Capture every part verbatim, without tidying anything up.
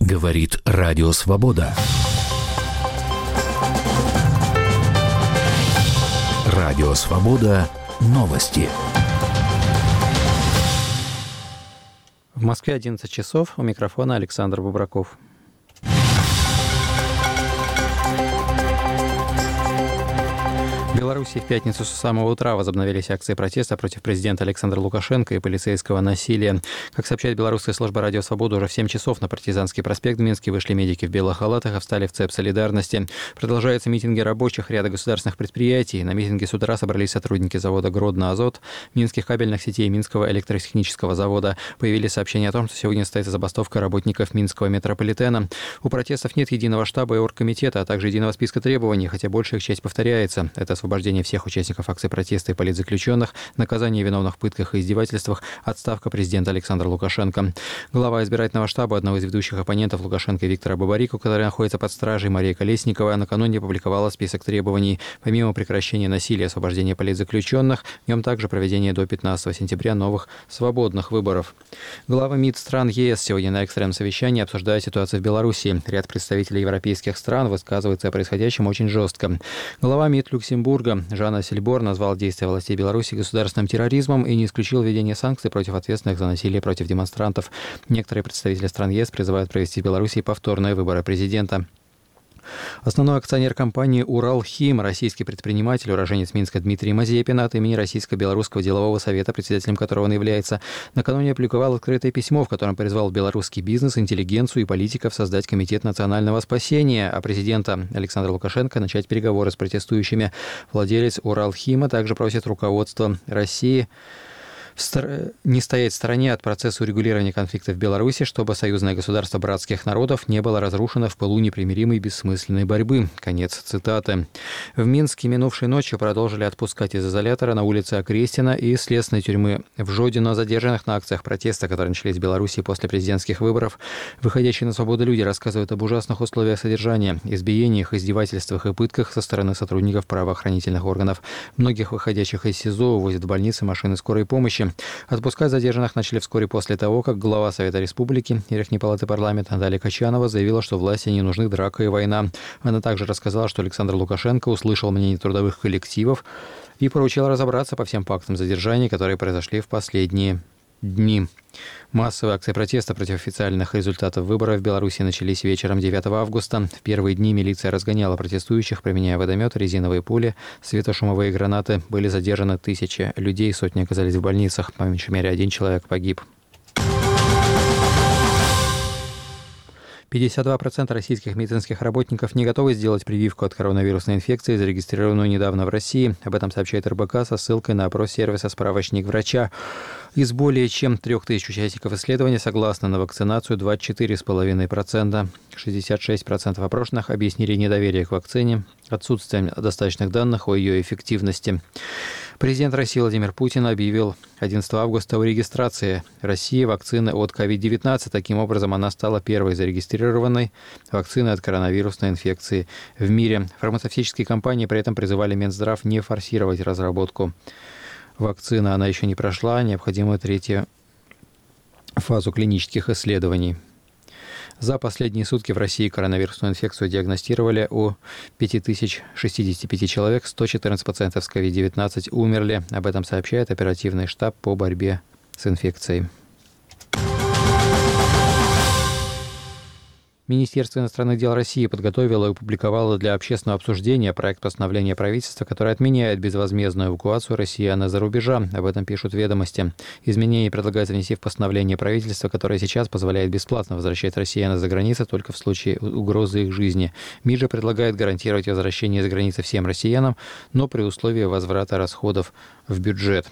Говорит Радио Свобода. Радио Свобода. Новости. В Москве одиннадцать часов. У микрофона Александр Бубраков. В Беларуси в пятницу с самого утра возобновились акции протеста против президента Александра Лукашенко и полицейского насилия. Как сообщает белорусская служба «Радио Свобода», уже в семь часов на Партизанский проспект в Минске вышли медики в белых халатах и встали в цепь солидарности. Продолжаются митинги рабочих ряда государственных предприятий. На митинге с утра собрались сотрудники завода «Гродно-Азот», минских кабельных сетей, Минского электротехнического завода. Появились сообщения о том, что сегодня состоится забастовка работников Минского метрополитена. У протестов нет единого штаба и оргкомитета, а также единого списка требований, хотя большая их часть повторяется. Это освобождение всех участников акций протеста и политзаключенных, наказание виновных в пытках и издевательствах, отставка президента Александра Лукашенко. Глава избирательного штаба одного из ведущих оппонентов Лукашенко Виктора Бабарику, который находится под стражей, Мария Колесникова, накануне опубликовала список требований. Помимо прекращения насилия, освобождения политзаключенных, в нем также проведение до пятнадцатого сентября новых свободных выборов. Главы МИД стран ЕС сегодня на экстренном совещании обсуждают ситуацию в Беларуси. Ряд представителей европейских стран высказывается о происходящем очень жестко. Глава МИД Люксембурга Жан Ассельборн назвал действия властей Беларуси государственным терроризмом и не исключил введение санкций против ответственных за насилие против демонстрантов. Некоторые представители стран ЕС призывают провести в Беларуси повторные выборы президента. Основной акционер компании «Уралхим», российский предприниматель, уроженец Минска Дмитрий Мазепин, от имени Российско-Белорусского делового совета, председателем которого он является, накануне опубликовал открытое письмо, в котором призвал белорусский бизнес, интеллигенцию и политиков создать Комитет национального спасения, а президента Александра Лукашенко начать переговоры с протестующими. Владелец «Уралхима» также просит руководство России не стоять в стороне от процесса урегулирования конфликта в Беларуси, чтобы союзное государство братских народов не было разрушено в пылу непримиримой бессмысленной борьбы. Конец цитаты. В Минске минувшей ночью продолжили отпускать из изолятора на улице Окрестина и следственной тюрьмы в Жодино задержанных на акциях протеста, которые начались в Беларуси после президентских выборов. Выходящие на свободу люди рассказывают об ужасных условиях содержания, избиениях, издевательствах и пытках со стороны сотрудников правоохранительных органов. Многих выходящих из СИЗО увозят в больницы машины скорой помощи. Отпускать задержанных начали вскоре после того, как глава Совета Республики Верхней Палаты парламента Наталья Качанова заявила, что власти не нужны драка и война. Она также рассказала, что Александр Лукашенко услышал мнение трудовых коллективов и поручил разобраться по всем фактам задержаний, которые произошли в последние дни. Массовые акции протеста против официальных результатов выборов в Беларуси начались вечером девятого августа. В первые дни милиция разгоняла протестующих, применяя водометы, резиновые пули, светошумовые гранаты. Были задержаны тысячи людей, сотни оказались в больницах. По меньшей мере, один человек погиб. пятьдесят два процента российских медицинских работников не готовы сделать прививку от коронавирусной инфекции, зарегистрированную недавно в России. Об этом сообщает эр бэ ка со ссылкой на опрос сервиса «Справочник врача». Из более чем трех тысяч участников исследования согласны на вакцинацию двадцать четыре целых пять десятых процента. шестьдесят шесть процентов опрошенных объяснили недоверие к вакцине отсутствием достаточных данных о ее эффективности. Президент России Владимир Путин объявил одиннадцатого августа о регистрации России вакцины от ковид девятнадцать. Таким образом, она стала первой зарегистрированной вакциной от коронавирусной инфекции в мире. Фармацевтические компании при этом призывали Минздрав не форсировать разработку вакцины. Она еще не прошла необходимую третью фазу клинических исследований. За последние сутки в России коронавирусную инфекцию диагностировали у пять тысяч шестьдесят пять человек, сто четырнадцать пациентов с ковид девятнадцать умерли. Об этом сообщает оперативный штаб по борьбе с инфекцией. Министерство иностранных дел России подготовило и опубликовало для общественного обсуждения проект постановления правительства, который отменяет безвозмездную эвакуацию россиян из-за рубежа. Об этом пишут «Ведомости». Изменения предлагают внести в постановление правительства, которое сейчас позволяет бесплатно возвращать россиян из-за границы только в случае угрозы их жизни. МИД же предлагает гарантировать возвращение из-за границы всем россиянам, но при условии возврата расходов в бюджет.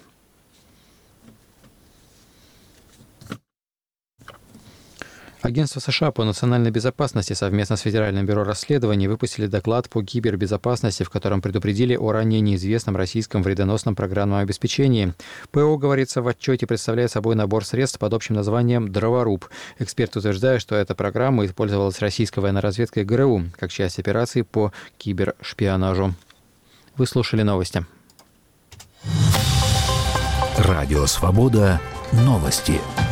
Агентство США по национальной безопасности совместно с Федеральным бюро расследований выпустили доклад по кибербезопасности, в котором предупредили о ранее неизвестном российском вредоносном программном обеспечении. ПО, говорится в отчете, представляет собой набор средств под общим названием «Дроворуб». Эксперты утверждают, что эта программа использовалась российской военной разведкой ГРУ как часть операции по кибершпионажу. Вы слушали новости. Радио «Свобода». Новости.